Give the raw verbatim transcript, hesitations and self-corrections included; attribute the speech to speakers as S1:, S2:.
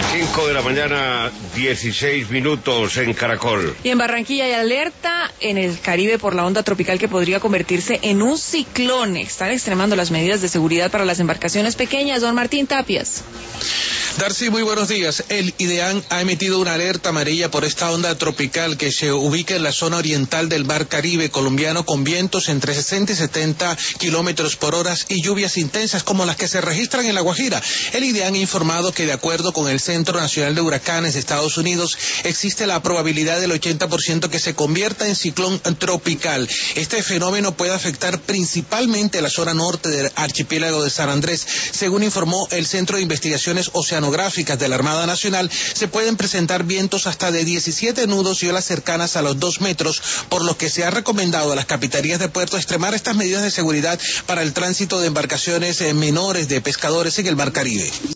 S1: Cinco de la mañana, dieciséis minutos en Caracol.
S2: Y en Barranquilla hay alerta en el Caribe por la onda tropical que podría convertirse en un ciclón. Están extremando las medidas de seguridad para las embarcaciones pequeñas. Don Martín Tapias.
S3: Darcy, muy buenos días. El IDEAN ha emitido una alerta amarilla por esta onda tropical que se ubica en la zona oriental del mar Caribe colombiano, con vientos entre sesenta y setenta kilómetros por hora y lluvias intensas como las que se registran en La Guajira. El IDEAN ha informado que, de acuerdo con el Centro Nacional de Huracanes de Estados Unidos, existe la probabilidad del ochenta por ciento que se convierta en ciclón tropical. Este fenómeno puede afectar principalmente la zona norte del archipiélago de San Andrés. Según informó el Centro de Investigaciones Oceanográficas de la Armada Nacional, se pueden presentar vientos hasta de diecisiete nudos y olas cercanas a los dos metros, por lo que se ha recomendado a las capitanías de puerto extremar estas medidas de seguridad para el tránsito de embarcaciones menores de pescadores en el mar Caribe.